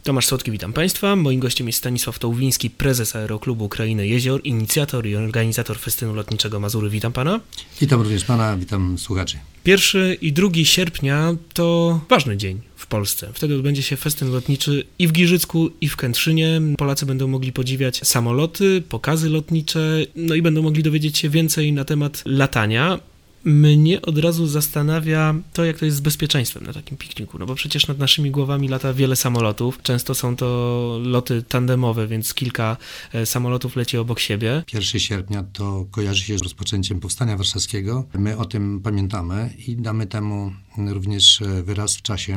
Tomasz Słodki, witam Państwa. Moim gościem jest Stanisław Tołwiński, prezes Aeroklubu Krainy Jezior, inicjator i organizator festynu lotniczego Mazury. Witam Pana. Witam również Pana, witam słuchaczy. 1 i 2 sierpnia to ważny dzień w Polsce. Wtedy odbędzie się festyn lotniczy i w Giżycku, i w Kętrzynie. Polacy będą mogli podziwiać samoloty, pokazy lotnicze, no i będą mogli dowiedzieć się więcej na temat latania. Mnie od razu zastanawia to, jak to jest z bezpieczeństwem na takim pikniku, no bo przecież nad naszymi głowami lata wiele samolotów. Często są to loty tandemowe, więc kilka samolotów leci obok siebie. 1 sierpnia to kojarzy się z rozpoczęciem Powstania Warszawskiego. My o tym pamiętamy i damy temu również wyraz w czasie,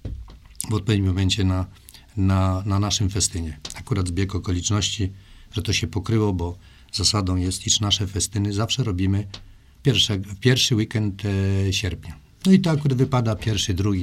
w odpowiednim momencie na naszym festynie. Akurat zbieg okoliczności, że to się pokryło, bo zasadą jest, iż nasze festyny zawsze robimy pierwszy weekend sierpnia. No i to akurat wypada 1, 2,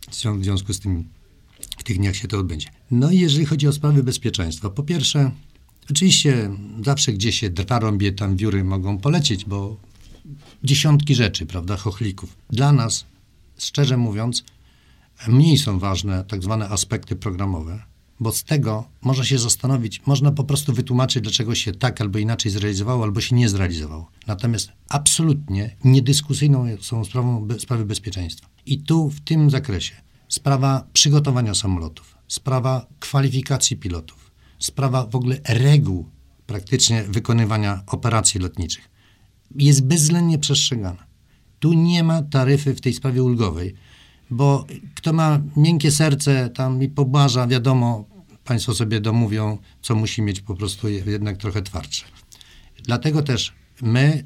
w związku z tym w tych dniach się to odbędzie. No i jeżeli chodzi o sprawy bezpieczeństwa, po pierwsze, oczywiście zawsze gdzie się drwa rąbie, tam wióry mogą polecieć, bo dziesiątki rzeczy, prawda, chochlików. Dla nas, szczerze mówiąc, mniej są ważne tak zwane aspekty programowe, bo z tego można się zastanowić, można po prostu wytłumaczyć, dlaczego się tak albo inaczej zrealizowało, albo się nie zrealizowało. Natomiast absolutnie niedyskusyjną są sprawy bezpieczeństwa. I tu w tym zakresie sprawa przygotowania samolotów, sprawa kwalifikacji pilotów, sprawa w ogóle reguł praktycznie wykonywania operacji lotniczych jest bezwzględnie przestrzegana. Tu nie ma taryfy w tej sprawie ulgowej, bo kto ma miękkie serce, tam i pobłaża, wiadomo, państwo sobie domówią, co musi mieć po prostu jednak trochę twardsze. Dlatego też my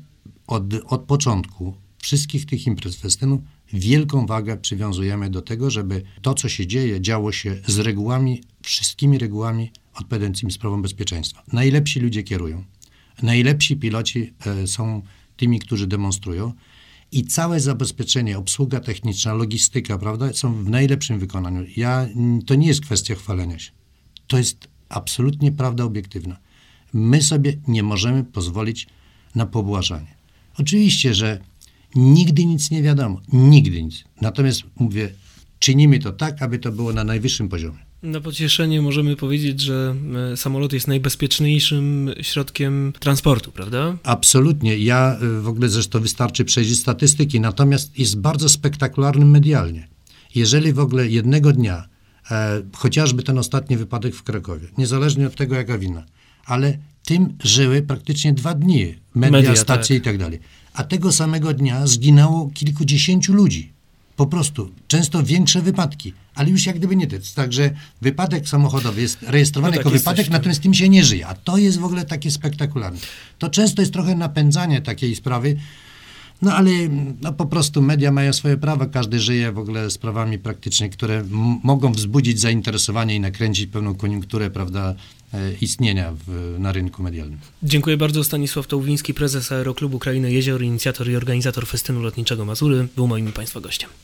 od początku wszystkich tych imprez festynu wielką wagę przywiązujemy do tego, żeby to, co się dzieje, działo się z regułami, wszystkimi regułami odpowiadającymi sprawom bezpieczeństwa. Najlepsi ludzie kierują. Najlepsi piloci są tymi, którzy demonstrują. I całe zabezpieczenie, obsługa techniczna, logistyka, prawda, są w najlepszym wykonaniu. To nie jest kwestia chwalenia się. To jest absolutnie prawda obiektywna. My sobie nie możemy pozwolić na pobłażanie. Oczywiście, że nigdy nic nie wiadomo. Nigdy nic. Natomiast mówię, czynimy to tak, aby to było na najwyższym poziomie. Na pocieszenie możemy powiedzieć, że samolot jest najbezpieczniejszym środkiem transportu, prawda? Absolutnie. W ogóle zresztą wystarczy przejrzeć statystyki, natomiast jest bardzo spektakularnym medialnie. Jeżeli w ogóle jednego dnia, chociażby ten ostatni wypadek w Krakowie, niezależnie od tego jaka wina, ale tym żyły praktycznie 2 dni, media stacje tak. I tak dalej. A tego samego dnia zginęło kilkudziesięciu ludzi. Po prostu. Często większe wypadki, ale już jak gdyby nie to. Także wypadek samochodowy jest rejestrowany jako wypadek, natomiast tym się nie żyje. A to jest w ogóle takie spektakularne. To często jest trochę napędzanie takiej sprawy, no ale po prostu media mają swoje prawa, każdy żyje w ogóle sprawami praktycznie, które mogą wzbudzić zainteresowanie i nakręcić pewną koniunkturę, prawda, istnienia na rynku medialnym. Dziękuję bardzo. Stanisław Tołwiński, prezes Aeroklubu Krainy Jezior, inicjator i organizator festynu lotniczego Mazury, był moim i Państwa gościem.